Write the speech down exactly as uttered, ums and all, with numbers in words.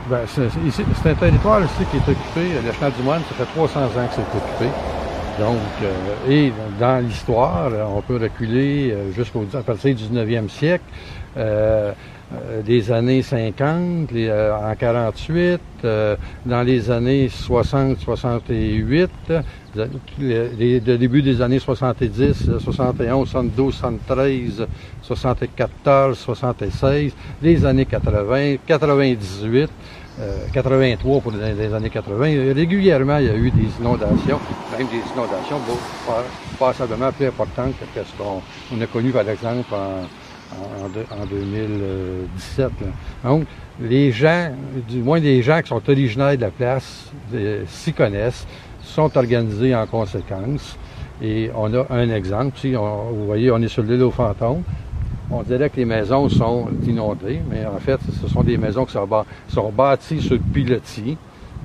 Ben, c'est un territoire ici qui est occupé. Le Chenal du Moine, ça fait trois cents ans que c'est occupé. Donc, euh, et dans l'histoire, on peut reculer euh, jusqu'au à partir du dix-neuvième siècle, euh, euh, des années cinquante, les, euh, en quarante-huit, euh, dans les années soixante soixante-huit, le, le, le début des années soixante-dix, soixante et onze, soixante-douze, soixante-treize, soixante-quatorze, soixante-seize, les années quatre-vingts, quatre-vingt-dix-huit, euh, quatre-vingt-trois pour les, les années quatre-vingts. Régulièrement, il y a eu des inondations, même des inondations bon, passablement plus importantes que ce qu'on on a connu, par exemple, en En, en deux mille dix-sept. Là. Donc, les gens, du moins les gens qui sont originaires de la place, euh, s'y connaissent, sont organisés en conséquence. Et on a un exemple. Si on, vous voyez, on est sur l'île aux fantômes. On dirait que les maisons sont inondées, mais en fait, ce sont des maisons qui sont, sont bâties sur le pilotis.